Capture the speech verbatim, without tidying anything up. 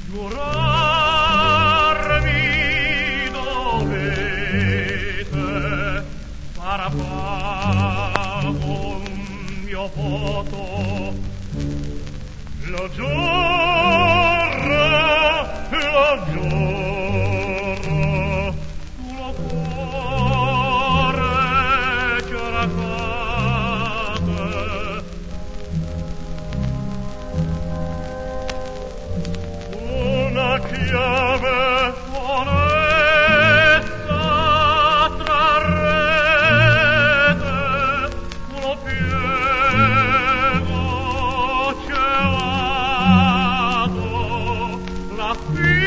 Giurarmi dovete, parapago un mio voto, lo giuro, lo giuro, tuo cuore c'era cade. Una chiave onesta trarrete, uno piego celato, la fine